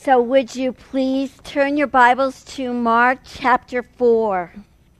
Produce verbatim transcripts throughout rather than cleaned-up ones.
So would you please turn your Bibles to Mark chapter four.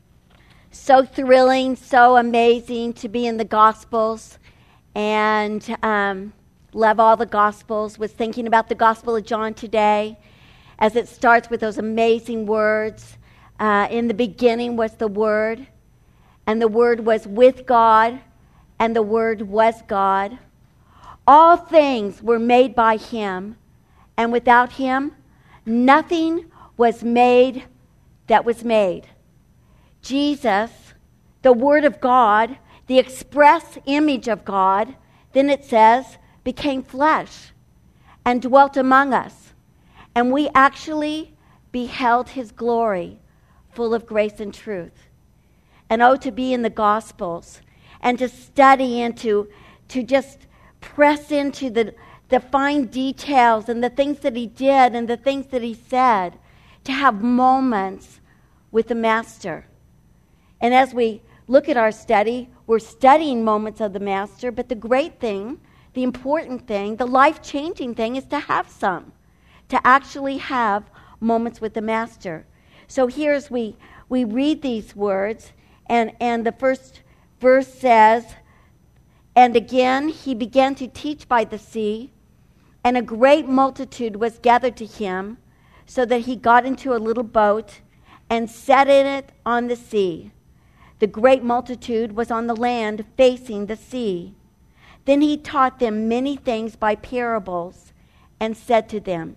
So thrilling, so amazing to be in the Gospels, and um, love all the Gospels. Was thinking about the Gospel of John today as it starts with those amazing words. Uh, in the beginning was the Word, and the Word was with God, and the Word was God. All things were made by Him, and without Him, nothing was made that was made. Jesus, the Word of God, the express image of God, then it says, became flesh and dwelt among us. And we actually beheld His glory, full of grace and truth. And oh, to be in the Gospels and to study and to, to just press into the the fine details and the things that He did and the things that He said, to have moments with the Master. And as we look at our study, we're studying moments of the Master, but the great thing, the important thing, the life-changing thing is to have some, to actually have moments with the Master. So here's we we read these words, and, and the first verse says, "And again He began to teach by the sea, and a great multitude was gathered to Him, so that He got into a little boat and sat in it on the sea. The great multitude was on the land facing the sea. Then He taught them many things by parables and said to them."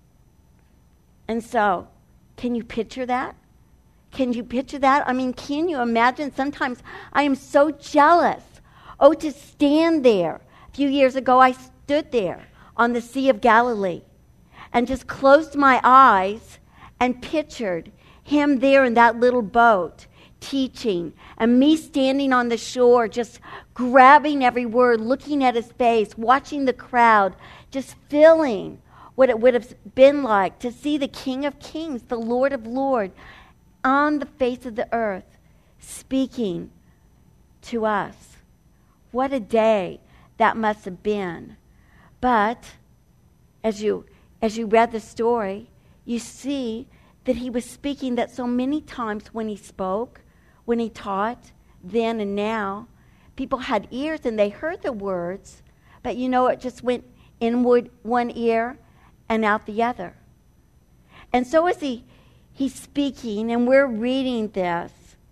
And so, can you picture that? Can you picture that? I mean, can you imagine? Sometimes I am so jealous. Oh, to stand there. A few years ago, I stood there on the Sea of Galilee and just closed my eyes and pictured Him there in that little boat teaching, and me standing on the shore just grabbing every word, looking at His face, watching the crowd, just feeling what it would have been like to see the King of Kings, the Lord of Lords, on the face of the earth speaking to us. What a day that must have been. But as you as you read the story, you see that He was speaking that so many times when He spoke, when He taught, then and now, people had ears and they heard the words, but you know, it just went inward one ear and out the other. And so as he he's speaking and we're reading this,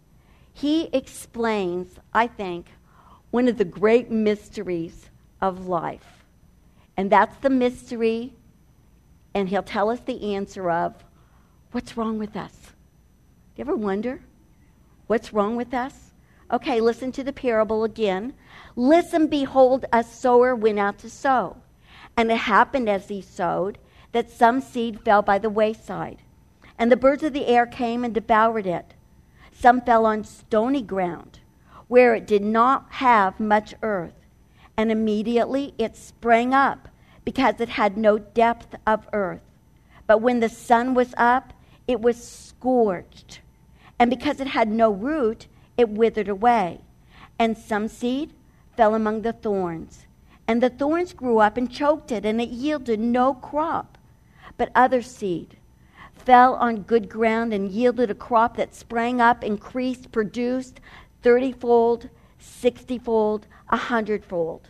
He explains, I think, one of the great mysteries of life. And that's the mystery, and He'll tell us the answer of, what's wrong with us? Do you ever wonder what's wrong with us? Okay, listen to the parable again. "Listen, behold, a sower went out to sow. And it happened as he sowed, that some seed fell by the wayside. And the birds of the air came and devoured it. Some fell on stony ground, where it did not have much earth. And immediately it sprang up, because it had no depth of earth. But when the sun was up, it was scorched. And because it had no root, it withered away. And some seed fell among the thorns. And the thorns grew up and choked it, and it yielded no crop. But other seed fell on good ground and yielded a crop that sprang up, increased, produced thirty-fold, sixty-fold, a hundredfold."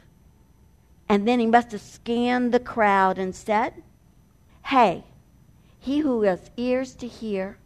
And then He must have scanned the crowd and said, "Hey, he who has ears to hear,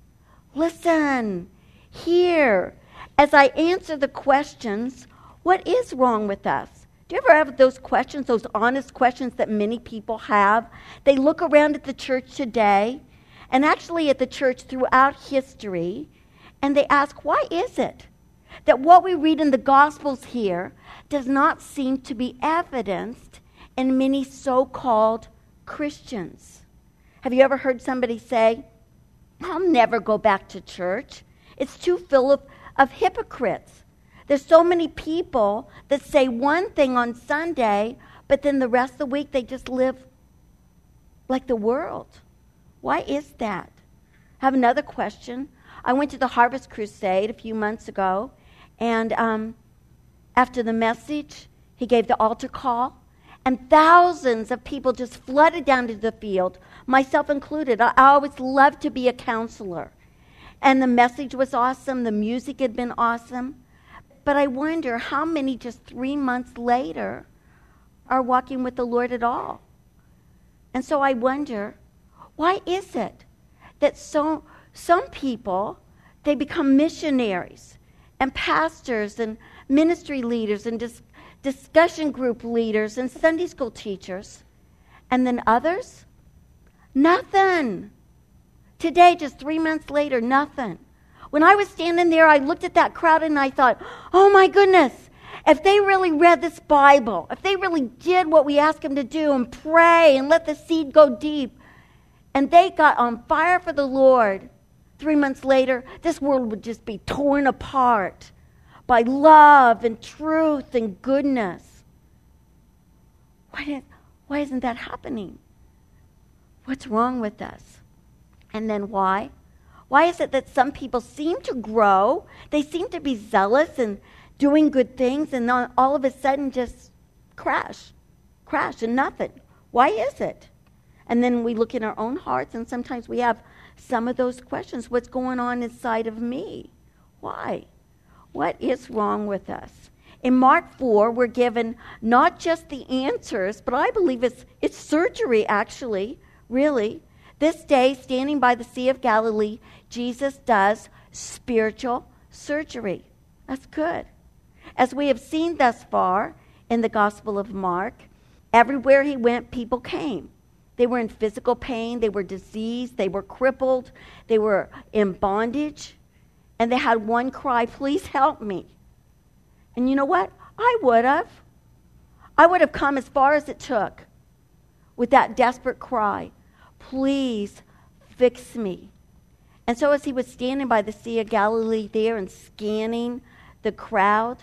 listen, hear, as I answer the questions, what is wrong with us?" Do you ever have those questions, those honest questions that many people have? They look around at the church today, and actually at the church throughout history, and they ask, why is it that what we read in the Gospels here does not seem to be evidenced in many so-called Christians? Have you ever heard somebody say, "I'll never go back to church. It's too full of, of hypocrites. There's so many people that say one thing on Sunday, but then the rest of the week they just live like the world." Why is that? I have another question. I went to the Harvest Crusade a few months ago, and um, after the message, he gave the altar call, And thousands of people just flooded down to the field, myself included. I, I always loved to be a counselor. And the message was awesome. The music had been awesome. But I wonder how many just three months later are walking with the Lord at all. And so I wonder, why is it that so some people, they become missionaries and pastors and ministry leaders and dis- discussion group leaders and Sunday school teachers, and then others? Nothing. Today, just three months later, nothing. When I was standing there, I looked at that crowd and I thought, oh my goodness, if they really read this Bible, if they really did what we asked them to do and pray and let the seed go deep, and they got on fire for the Lord, three months later, this world would just be torn apart by love and truth and goodness. Why, did, why isn't that happening? What's wrong with us? And then why? Why is it that some people seem to grow, they seem to be zealous and doing good things, and then all of a sudden just crash, crash and nothing? Why is it? And then we look in our own hearts, and sometimes we have some of those questions. What's going on inside of me? Why? What is wrong with us? In Mark four, we're given not just the answers, but I believe it's it's surgery, actually, really. This day, standing by the Sea of Galilee, Jesus does spiritual surgery. That's good. As we have seen thus far in the Gospel of Mark, everywhere he went, people came. They were in physical pain, they were diseased, they were crippled, they were in bondage, and they had one cry, please help me. And you know what? I would have. I would have come as far as it took with that desperate cry, please fix me. And so as he was standing by the Sea of Galilee there and scanning the crowd,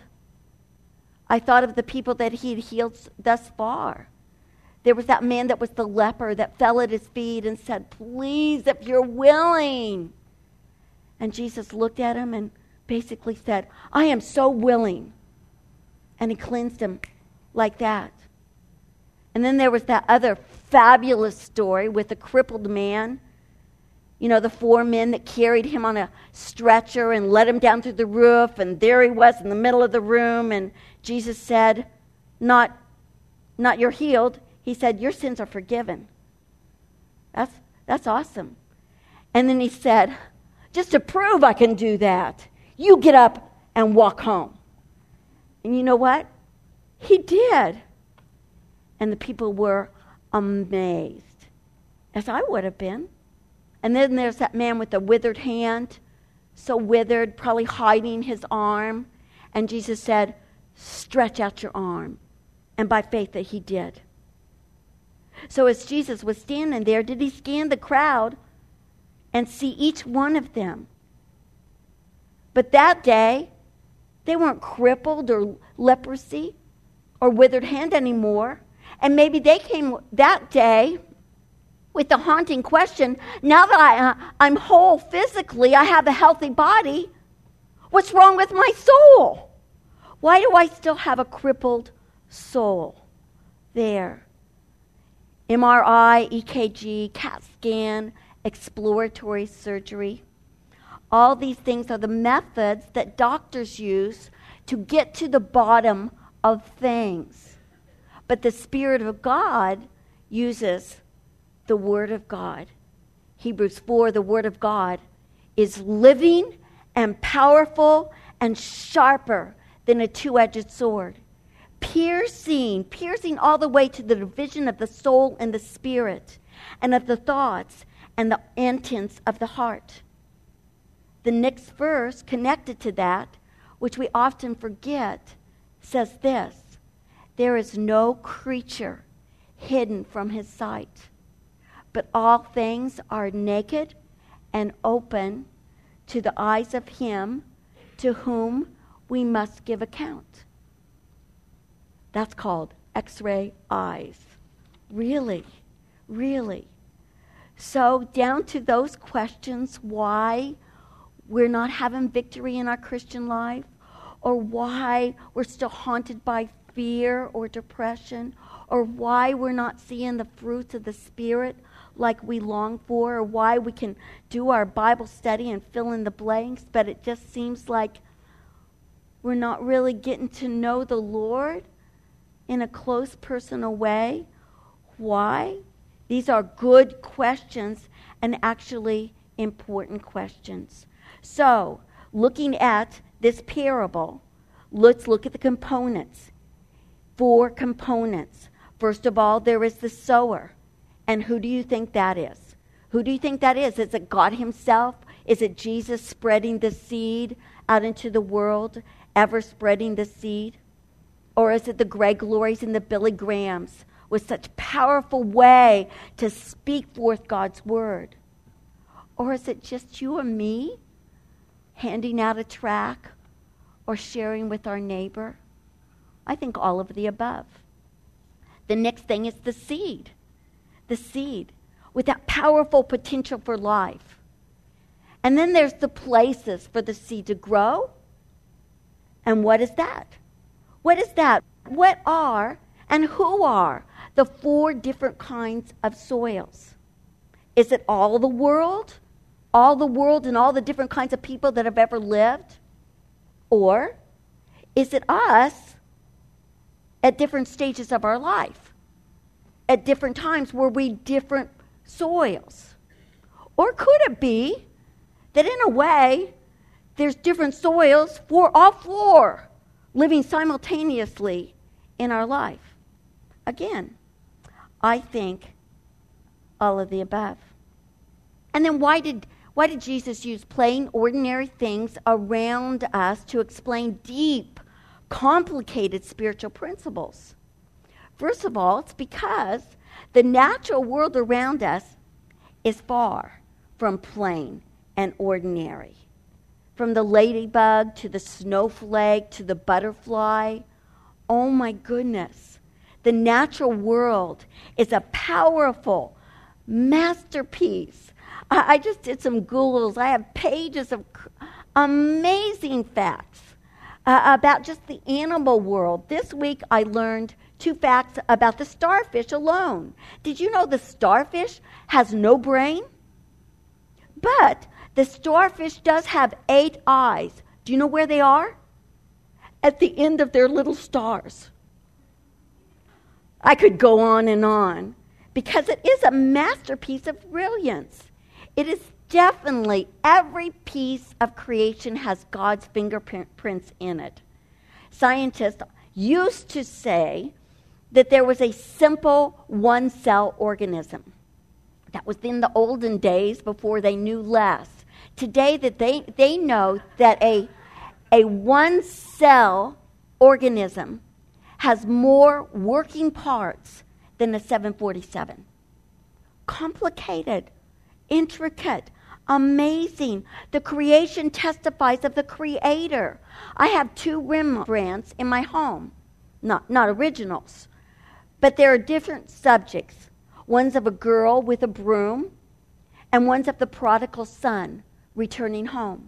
I thought of the people that he had healed thus far. There was that man that was the leper that fell at his feet and said, please, if you're willing. And Jesus looked at him and basically said, I am so willing. And he cleansed him like that. And then there was that other fabulous story with the crippled man. You know, the four men that carried him on a stretcher and let him down through the roof. And there he was in the middle of the room. And Jesus said, not, not you're healed. He said, your sins are forgiven. That's, that's awesome. And then he said, just to prove I can do that, you get up and walk home. And you know what? He did. And the people were amazed, as I would have been. And then there's that man with the withered hand, so withered, probably hiding his arm. And Jesus said, stretch out your arm. And by faith that he did. So as Jesus was standing there, did he scan the crowd and see each one of them? But that day, they weren't crippled or leprosy or withered hand anymore. And maybe they came that day with the haunting question, now that I, uh, I'm whole physically, I have a healthy body, what's wrong with my soul? Why do I still have a crippled soul there? M R I, E K G, CAT scan, exploratory surgery. All these things are the methods that doctors use to get to the bottom of things. But the Spirit of God uses the Word of God. Hebrews four, the Word of God is living and powerful and sharper than a two-edged sword. Piercing, piercing all the way to the division of the soul and the spirit, and of the thoughts and the intents of the heart. The next verse connected to that, which we often forget, says this, there is no creature hidden from his sight, but all things are naked and open to the eyes of him to whom we must give account. That's called X-ray eyes. Really, really. So down to those questions, why we're not having victory in our Christian life, or why we're still haunted by fear or depression, or why we're not seeing the fruits of the Spirit like we long for, or why we can do our Bible study and fill in the blanks, but it just seems like we're not really getting to know the Lord in a close, personal way. Why? These are good questions and actually important questions. So, looking at this parable, let's look at the components. Four components. First of all, there is the sower. And who do you think that is? Who do you think that is? Is it God himself? Is it Jesus spreading the seed out into the world, ever spreading the seed? Or is it the Greg Glories and the Billy Grahams with such powerful way to speak forth God's word? Or is it just you and me handing out a tract or sharing with our neighbor? I think all of the above. The next thing is the seed. The seed with that powerful potential for life. And then there's the places for the seed to grow. And what is that? What is that? What are and who are the four different kinds of soils? Is it all the world? All the world and all the different kinds of people that have ever lived? Or is it us at different stages of our life? At different times were we different soils? Or could it be that in a way there's different soils for all four living simultaneously in our life? Again, I think all of the above. And then why did why did Jesus use plain, ordinary things around us to explain deep, complicated spiritual principles? First of all, it's because the natural world around us is far from plain and ordinary. From the ladybug to the snowflake to the butterfly, oh my goodness. The natural world is a powerful masterpiece. I, I just did some Googles. I have pages of amazing facts uh, about just the animal world. This week I learned two facts about the starfish alone. Did you know the starfish has no brain? But the starfish does have eight eyes. Do you know where they are? At the end of their little stars. I could go on and on because it is a masterpiece of brilliance. It is definitely, every piece of creation has God's fingerprints in it. Scientists used to say that there was a simple one-cell organism. That was in the olden days before they knew less. Today that they, they know that a, a one-cell organism has more working parts than a seven forty-seven. Complicated, intricate, amazing. The creation testifies of the Creator. I have two Rembrandts in my home. Not, not originals. But there are different subjects. One's of a girl with a broom, and one's of the prodigal son returning home.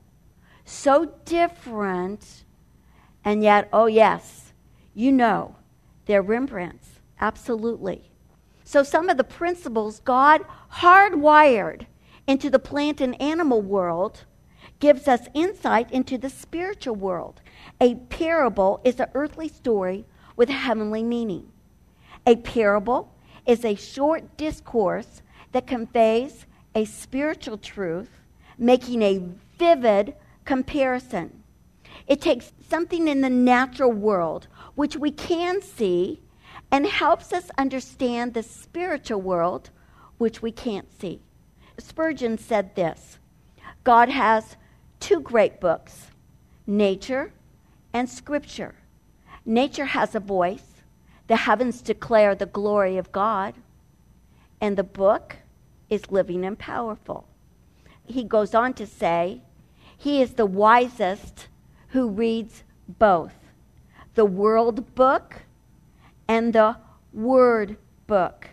So different, and yet, oh yes, you know, they're Rembrandts. Absolutely. So some of the principles God hardwired into the plant and animal world gives us insight into the spiritual world. A parable is an earthly story with a heavenly meaning. A parable is a short discourse that conveys a spiritual truth, making a vivid comparison. It takes something in the natural world, which we can see, and helps us understand the spiritual world, which we can't see. Spurgeon said this: God has two great books, nature and scripture. Nature has a voice. The heavens declare the glory of God, and the book is living and powerful. He goes on to say, he is the wisest who reads both the world book and the word book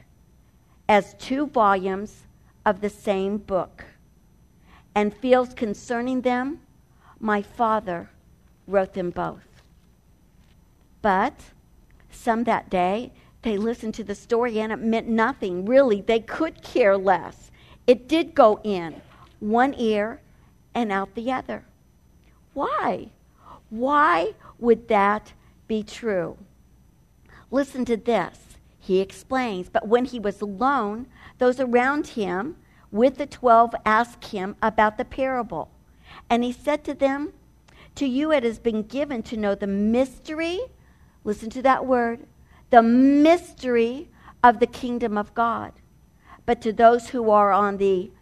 as two volumes of the same book, and feels concerning them, my Father wrote them both. But some that day They listened to the story and it meant nothing. Really, they could care less. It did go in one ear and out the other. Why? Why would that be true? Listen to this. He explains, but when he was alone, those around him with the twelve asked him about the parable. And he said to them, to you it has been given to know the mystery, listen to that word, the mystery of the kingdom of God. But to those who are on the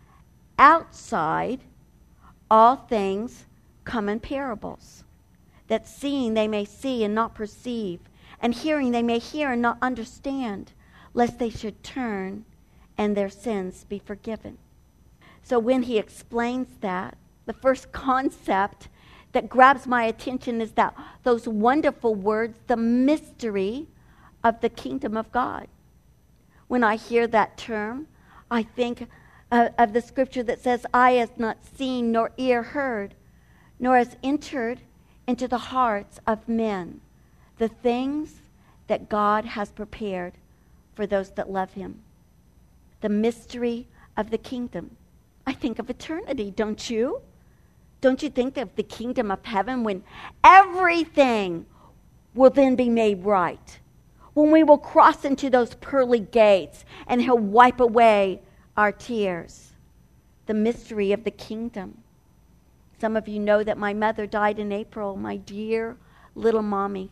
outside, all things come in parables, that seeing they may see and not perceive, and hearing they may hear and not understand, lest they should turn and their sins be forgiven. So when he explains that, the first concept that grabs my attention is that those wonderful words, the mystery of the kingdom of God. When I hear that term, I think uh, of the scripture that says, eye has not seen nor ear heard, nor has entered into the hearts of men the things that God has prepared for those that love him. The mystery of the kingdom. I think of eternity, don't you? Don't you think of the kingdom of heaven when everything will then be made right? When we will cross into those pearly gates and he'll wipe away our tears. The mystery of the kingdom. Some of you know that my mother died in April, my dear little mommy.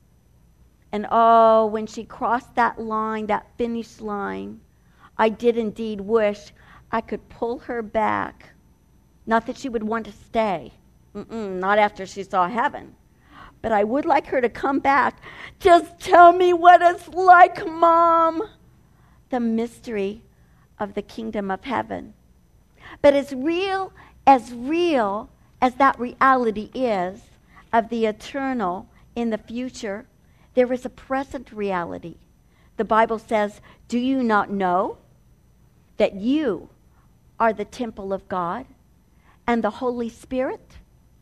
And oh, when she crossed that line, that finish line, I did indeed wish I could pull her back. Not that she would want to stay. Mm-mm, not after she saw heaven. But I would like her to come back. Just tell me what it's like, Mom. The mystery of the kingdom of heaven. But as real, as real as that reality is of the eternal in the future, there is a present reality. The Bible says, do you not know that you are the temple of God and the Holy Spirit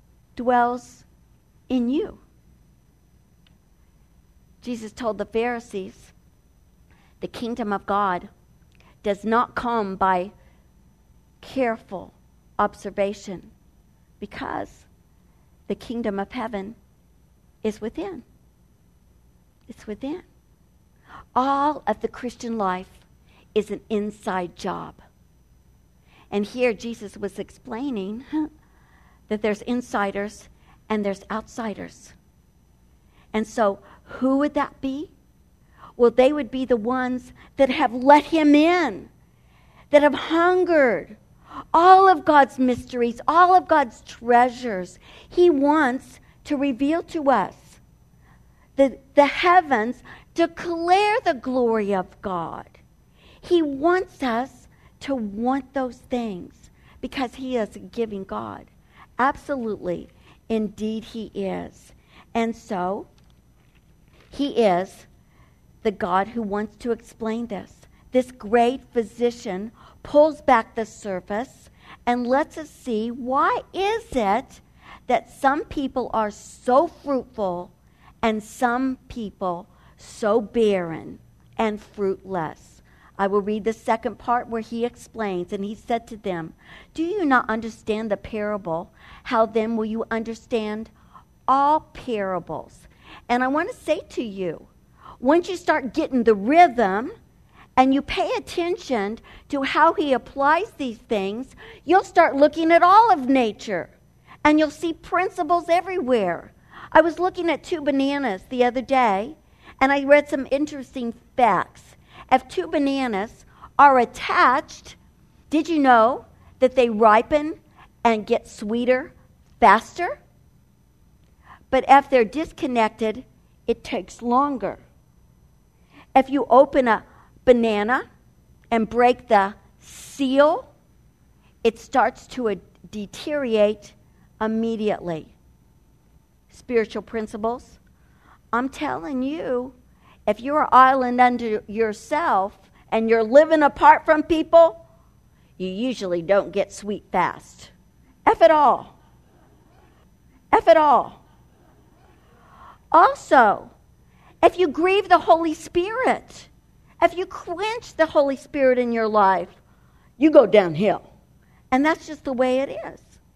dwells in you? Jesus told the Pharisees, the kingdom of God does not come by careful observation, because the kingdom of heaven is within. It's within. All of the Christian life is an inside job. And here Jesus was explaining that there's insiders and there's outsiders. And so who would that be? Well, they would be the ones that have let him in, that have hungered all of God's mysteries, all of God's treasures. He wants to reveal to us. The, the heavens declare the glory of God. He wants us to want those things because he is a giving God. Absolutely. Indeed, he is. And so, he is the God who wants to explain this. This great physician pulls back the surface and lets us see, why is it that some people are so fruitful and some people so barren and fruitless? I will read the second part where he explains, and he said to them, do you not understand the parable? How then will you understand all parables? And I want to say to you, once you start getting the rhythm and you pay attention to how he applies these things, you'll start looking at all of nature and you'll see principles everywhere. I was looking at two bananas the other day and I read some interesting facts. If two bananas are attached, did you know that they ripen and get sweeter faster? But if they're disconnected, it takes longer. If you open a banana and break the seal, it starts to uh, deteriorate immediately. Spiritual principles. I'm telling you, if you're an island unto yourself and you're living apart from people, you usually don't get sweet fast. F it all. F it all. Also, if you grieve the Holy Spirit, if you quench the Holy Spirit in your life, you go downhill. And that's just the way it is.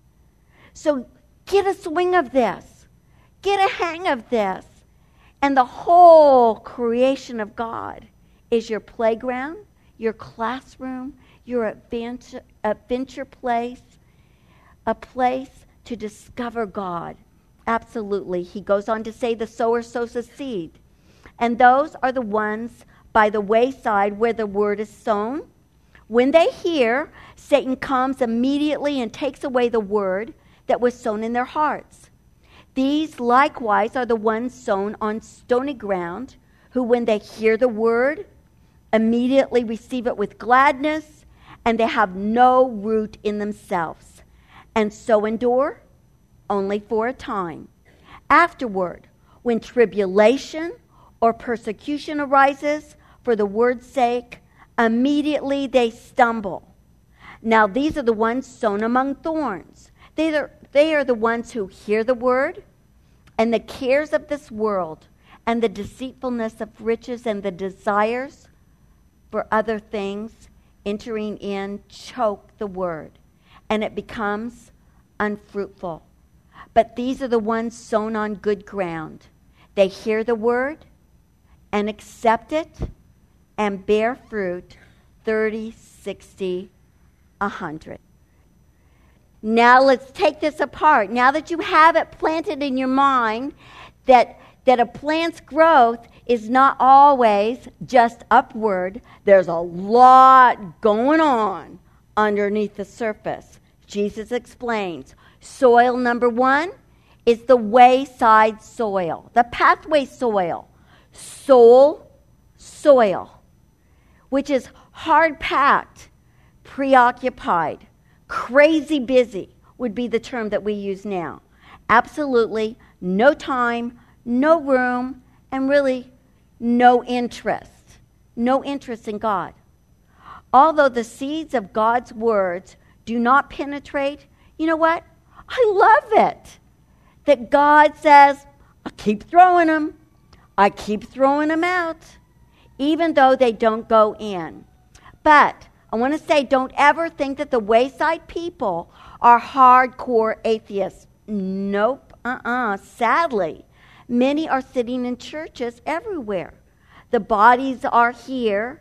So get a swing of this. Get a hang of this. And the whole creation of God is your playground, your classroom, your adventure, adventure place, a place to discover God. Absolutely. He goes on to say the sower sows a seed. And those are the ones by the wayside where the word is sown. When they hear, Satan comes immediately and takes away the word that was sown in their hearts. These likewise are the ones sown on stony ground, who when they hear the word, immediately receive it with gladness, and they have no root in themselves, and so endure only for a time. Afterward, when tribulation or persecution arises for the word's sake, immediately they stumble. Now these are the ones sown among thorns. They are, they are the ones who hear the word, and the cares of this world, and the deceitfulness of riches, and the desires for other things entering in choke the word, and it becomes unfruitful. But these are the ones sown on good ground. They hear the word and accept it and bear fruit thirty, sixty, a hundred. Now let's take this apart. Now that you have it planted in your mind that, that a plant's growth is not always just upward, there's a lot going on underneath the surface. Jesus explains. Soil number one is the wayside soil, the pathway soil, soul soil, which is hard-packed, preoccupied, crazy busy would be the term that we use now. Absolutely no time, no room, and really no interest. No interest in God. Although the seeds of God's words do not penetrate, you know what? I love it that God says, I keep throwing them. I keep throwing them out, even though they don't go in. But I want to say, don't ever think that the wayside people are hardcore atheists. Nope, uh-uh. Sadly, many are sitting in churches everywhere. The bodies are here,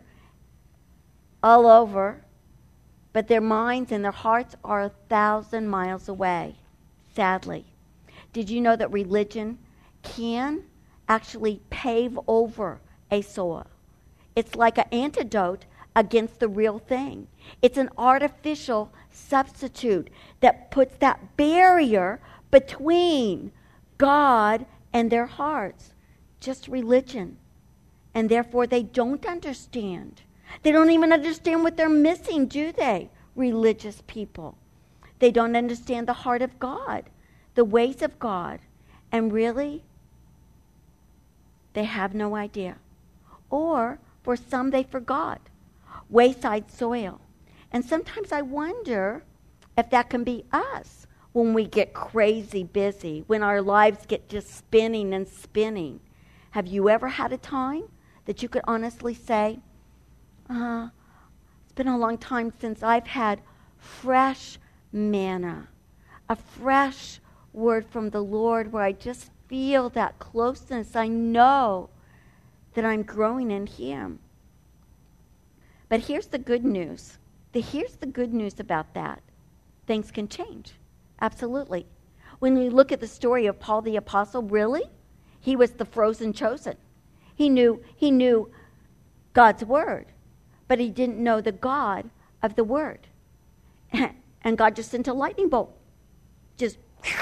all over, but their minds and their hearts are a thousand miles away, sadly. Did you know that religion can actually pave over a soil? It's like an antidote against the real thing. It's an artificial substitute that puts that barrier between God and their hearts. Just religion. And therefore they don't understand. They don't even understand what they're missing, do they? Religious people. They don't understand the heart of God, the ways of God. And really, they have no idea. Or, for some, they forgot. Wayside soil. And sometimes I wonder if that can be us when we get crazy busy, when our lives get just spinning and spinning. Have you ever had a time that you could honestly say, uh, it's been a long time since I've had fresh manna, a fresh word from the Lord where I just feel that closeness. I know that I'm growing in Him. But here's the good news. The, here's the good news about that. Things can change. Absolutely. When we look at the story of Paul the Apostle, really, he was the frozen chosen. He knew, he knew God's word, but he didn't know the God of the word. And God just sent a lightning bolt. Just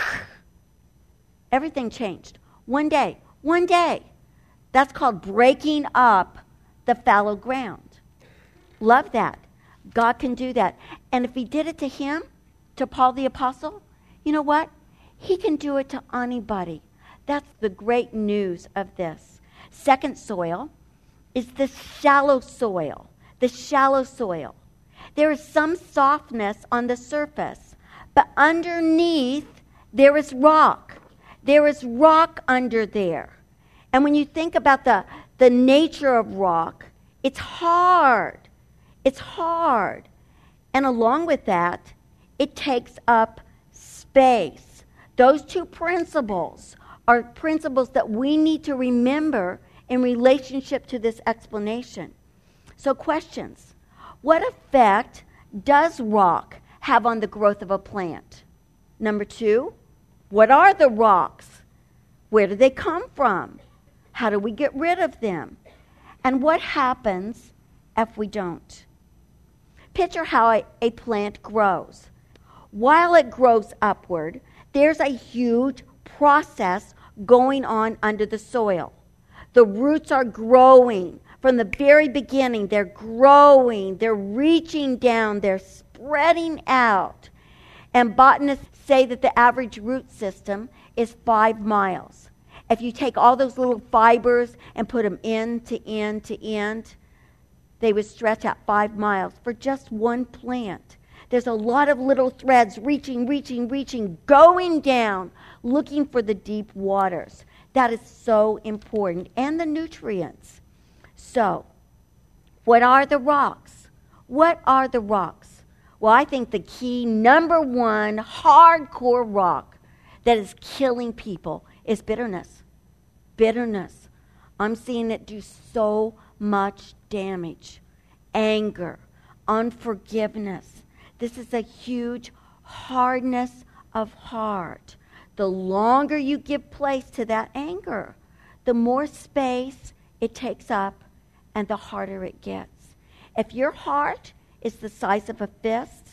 everything changed. One day. One day. That's called breaking up the fallow ground. Love that. God can do that. And if he did it to him, to Paul the Apostle, you know what? He can do it to anybody. That's the great news of this. Second soil is the shallow soil. The shallow soil. There is some softness on the surface, but underneath there is rock. There is rock under there. And when you think about the, the nature of rock, it's hard. It's hard. And along with that, it takes up space. Those two principles are principles that we need to remember in relationship to this explanation. So questions. What effect does rock have on the growth of a plant? Number two, what are the rocks? Where do they come from? How do we get rid of them? And what happens if we don't? Picture how a, a plant grows. While it grows upward, there's a huge process going on under the soil. The roots are growing from the very beginning. They're growing, they're reaching down, they're spreading out. And botanists say that the average root system is five miles. If you take all those little fibers and put them end to end to end, they would stretch out five miles for just one plant. There's a lot of little threads reaching, reaching, reaching, going down, looking for the deep waters. That is so important. And the nutrients. So, what are the rocks? What are the rocks? Well, I think the key number one hardcore rock that is killing people is bitterness. Bitterness. I'm seeing it do so much damage. Anger, unforgiveness. This is a huge hardness of heart. The longer you give place to that anger, the more space it takes up and the harder it gets. If your heart is the size of a fist,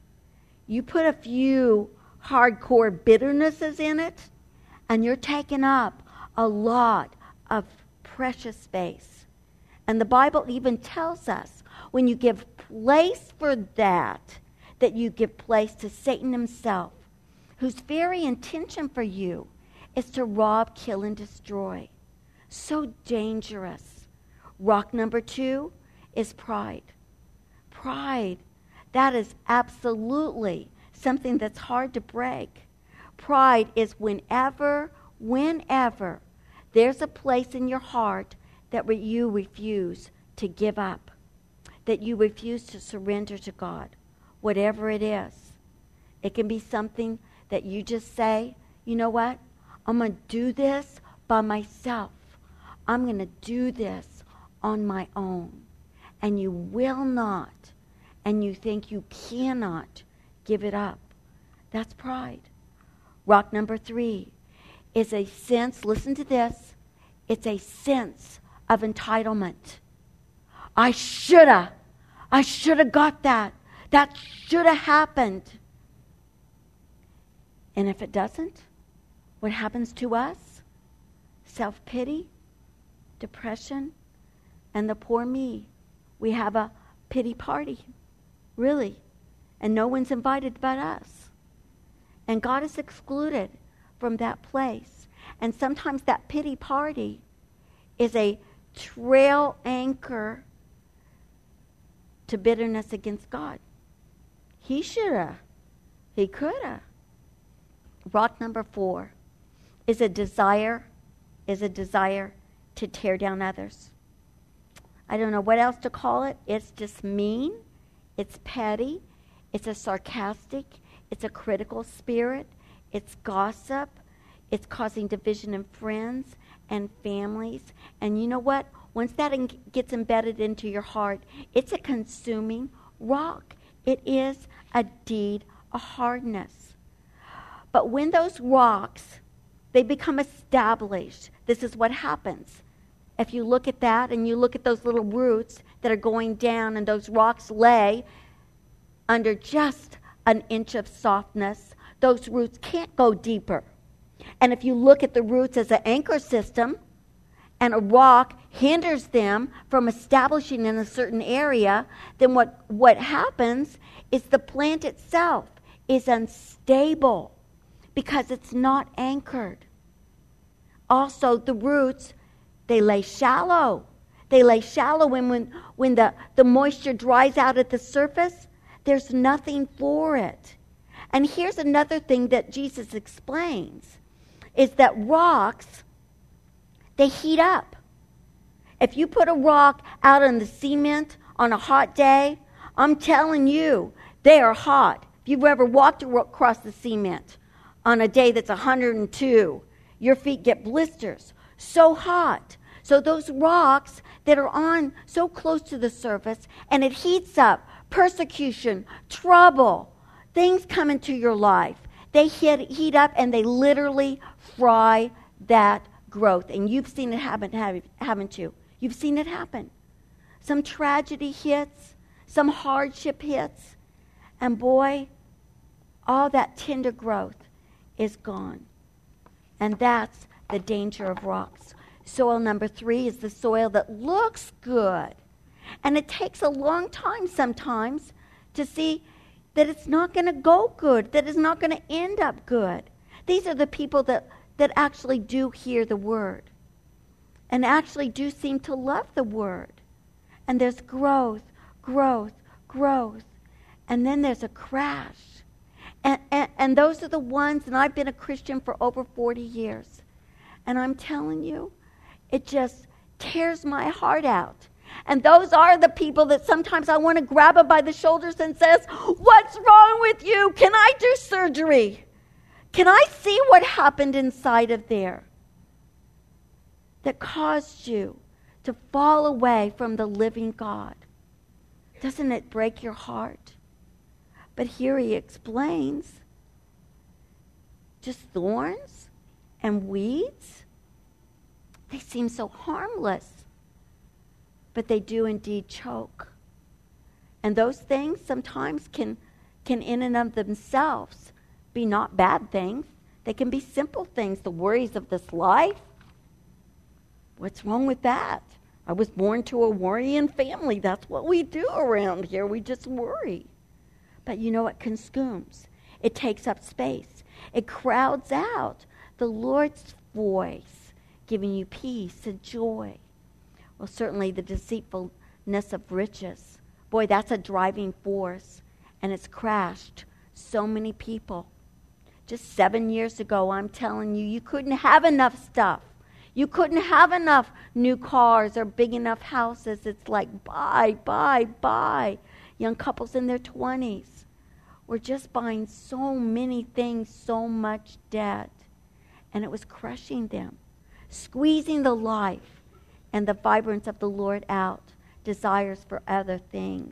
you put a few hardcore bitternesses in it, and you're taking up a lot of precious space. And the Bible even tells us when you give place for that, that you give place to Satan himself, whose very intention for you is to rob, kill, and destroy. So dangerous. Rock number two is pride. Pride. That is absolutely something that's hard to break. Pride is whenever, whenever there's a place in your heart that re- you refuse to give up, that you refuse to surrender to God, whatever it is. It can be something that you just say, you know what? I'm going to do this by myself. I'm going to do this on my own. And you will not, and you think you cannot give it up. That's pride. Rock number three is a sense, listen to this, it's a sense of entitlement. I shoulda, I shoulda got that. That shoulda happened. And if it doesn't, what happens to us? Self-pity, depression, and the poor me. We have a pity party, really. And no one's invited but us. And God is excluded from that place. And sometimes that pity party is a trail anchor to bitterness against God. He shoulda. He coulda. Rock number four is a desire, is a desire to tear down others. I don't know what else to call it. It's just mean. It's petty. It's a sarcastic. It's a critical spirit. It's gossip. It's causing division in friends and families. And you know what? Once that in- gets embedded into your heart, it's a consuming rock. It is a deed of hardness. But when those rocks, they become established, this is what happens. If you look at that and you look at those little roots that are going down and those rocks lay under just an inch of softness, those roots can't go deeper. And if you look at the roots as an anchor system and a rock hinders them from establishing in a certain area, then what, what happens is the plant itself is unstable because it's not anchored. Also, the roots, they lay shallow. They lay shallow, and when, when the, the moisture dries out at the surface, there's nothing for it. And here's another thing that Jesus explains, is that rocks, they heat up. If you put a rock out on the cement on a hot day, I'm telling you, they are hot. If you've ever walked across the cement on a day that's one hundred two, your feet get blisters. So hot. So those rocks that are on so close to the surface, and it heats up, persecution, trouble, things come into your life. They heat, heat up and they literally fry that growth. And you've seen it happen, haven't you? You've seen it happen. Some tragedy hits, some hardship hits, and boy, all that tender growth is gone. And that's the danger of rocks. Soil number three is the soil that looks good. And it takes a long time sometimes to see that it's not going to go good, that it's not going to end up good. These are the people that, that actually do hear the word and actually do seem to love the word. And there's growth, growth, growth. And then there's a crash. And, and, and those are the ones, and I've been a Christian for over forty years. And I'm telling you, it just tears my heart out. And those are the people that sometimes I want to grab them by the shoulders and says, what's wrong with you? Can I do surgery? Can I see what happened inside of there that caused you to fall away from the living God? Doesn't it break your heart? But here he explains, just thorns and weeds, they seem so harmless, but they do indeed choke. And those things sometimes can, can in and of themselves be not bad things. They can be simple things, the worries of this life. What's wrong with that? I was born to a worrying family. That's what we do around here. We just worry. But you know, it consumes. It takes up space. It crowds out the Lord's voice, giving you peace and joy. Well, certainly the deceitfulness of riches. Boy, that's a driving force. And it's crashed so many people. Just seven years ago, I'm telling you, you couldn't have enough stuff. You couldn't have enough new cars or big enough houses. It's like, buy, buy, buy. Young couples in their twenties were just buying so many things, so much debt. And it was crushing them, squeezing the life and the vibrance of the Lord out, desires for other things.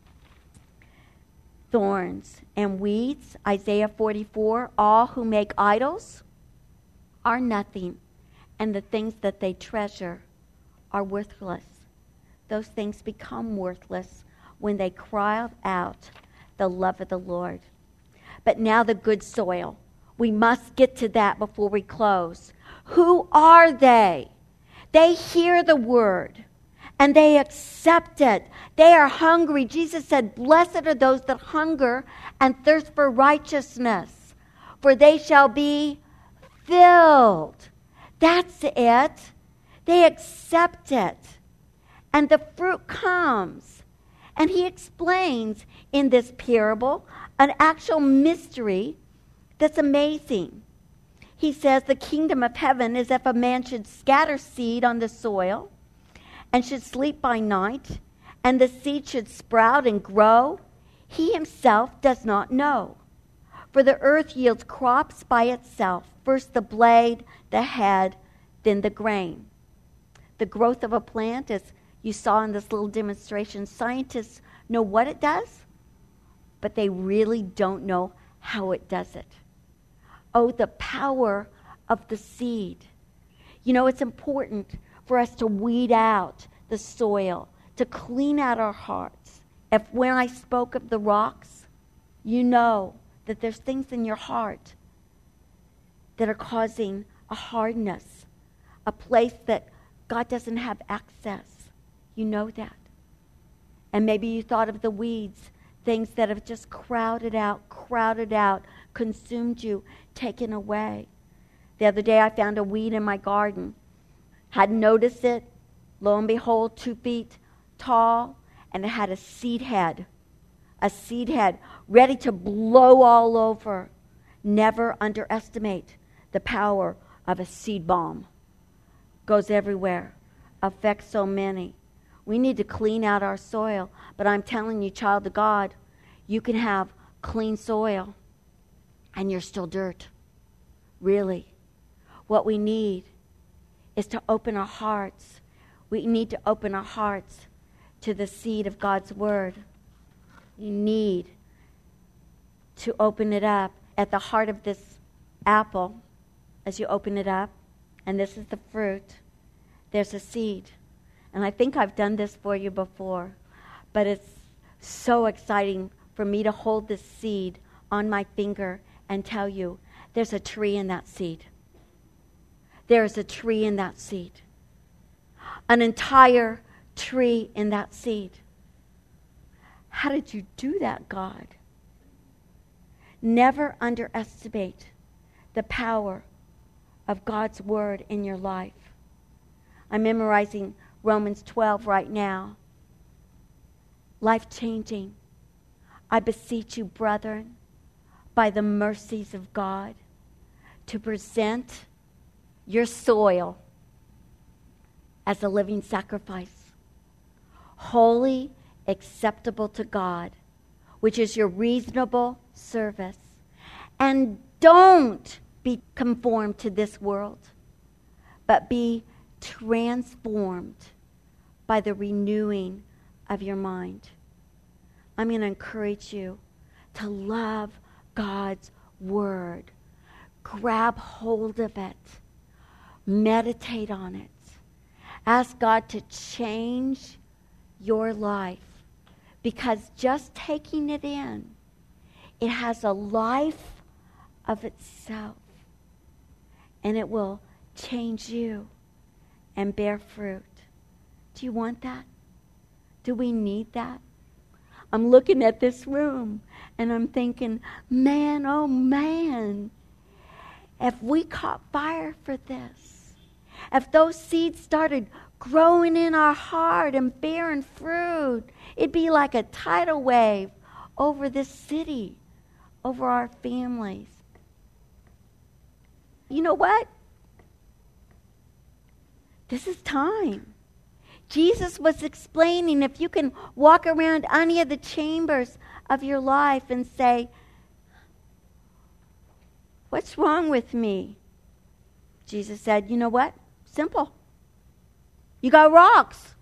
Thorns and weeds, Isaiah forty-four, all who make idols are nothing, and the things that they treasure are worthless. Those things become worthless when they cry out the love of the Lord. But now the good soil. We must get to that before we close. Who are they? They hear the word and they accept it. They are hungry. Jesus said, blessed are those that hunger and thirst for righteousness, for they shall be filled. That's it. They accept it. And the fruit comes. And he explains in this parable an actual mystery that's amazing. He says the kingdom of heaven is if a man should scatter seed on the soil and should sleep by night, and the seed should sprout and grow, he himself does not know. For the earth yields crops by itself, first the blade, the head, then the grain. The growth of a plant, as you saw in this little demonstration, scientists know what it does, but they really don't know how it does it. Oh, the power of the seed. You know, it's important for us to weed out the soil, to clean out our hearts. If when I spoke of the rocks, you know that there's things in your heart that are causing a hardness, a place that God doesn't have access. You know that. And maybe you thought of the weeds, things that have just crowded out, crowded out, consumed you, taken away. The other day I found a weed in my garden. Hadn't noticed it. Lo and behold, two feet tall, and it had a seed head. A seed head ready to blow all over. Never underestimate the power of a seed bomb. goes everywhere, affects so many. We need to clean out our soil. But I'm telling you, child of God, you can have clean soil and you're still dirt. Really. What we need is to open our hearts. We need to open our hearts to the seed of God's word. You need to open it up. At the heart of this apple, as you open it up, and this is the fruit, there's a seed. And I think I've done this for you before, but it's so exciting for me to hold this seed on my finger and tell you there's a tree in that seed. There is a tree in that seed. An entire tree in that seed. How did you do that, God? Never underestimate the power of God's word in your life. I'm memorizing Romans twelve right now. Life-changing. I beseech you, brethren, by the mercies of God, to present your soil as a living sacrifice, holy, acceptable to God, which is your reasonable service. And don't be conformed to this world, but be transformed by the renewing of your mind. I'm going to encourage you to love God's word. Grab hold of it. Meditate on it. Ask God to change your life, because just taking it in, it has a life of itself, and it will change you and bear fruit. Do you want that? Do we need that? I'm looking at this room and I'm thinking, man, oh man, if we caught fire for this, if those seeds started growing in our heart and bearing fruit, it'd be like a tidal wave over this city, over our families. You know what? This is time. Jesus was explaining, if you can walk around any of the chambers of your life and say, what's wrong with me? Jesus said, you know what? Simple. You got rocks.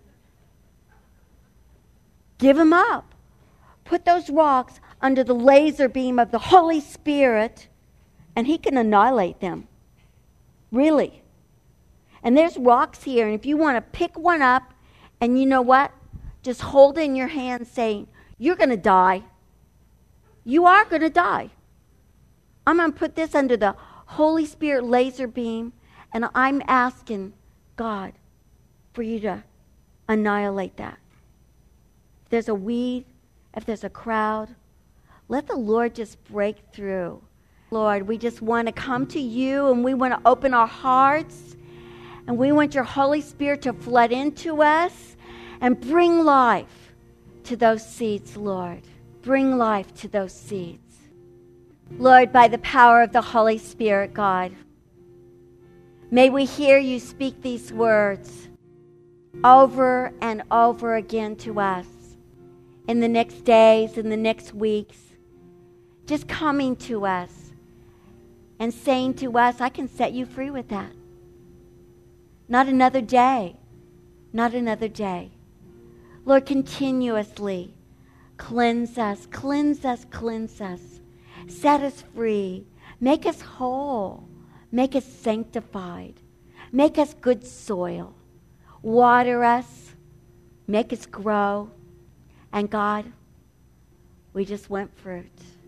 Give them up. Put those rocks under the laser beam of the Holy Spirit, and he can annihilate them. Really. And there's rocks here, and if you want to pick one up, and you know what? Just hold it in your hand saying, you're going to die. You are going to die. I'm going to put this under the Holy Spirit laser beam, and I'm asking God for you to annihilate that. If there's a weed, if there's a crowd, let the Lord just break through. Lord, we just want to come to you, and we want to open our hearts, and we want your Holy Spirit to flood into us and bring life to those seeds, Lord. Bring life to those seeds. Lord, by the power of the Holy Spirit, God, may we hear you speak these words over and over again to us in the next days, in the next weeks, just coming to us and saying to us, I can set you free with that. Not another day. Not another day. Lord, continuously cleanse us, cleanse us, cleanse us. Set us free. Make us whole. Make us sanctified. Make us good soil. Water us. Make us grow. And God, we just want fruit.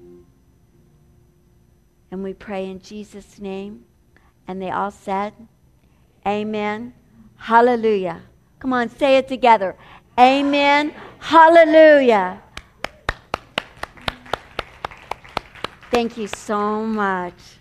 And we pray in Jesus' name. And they all said, amen. Hallelujah. Come on, say it together. Amen. Hallelujah. Thank you so much.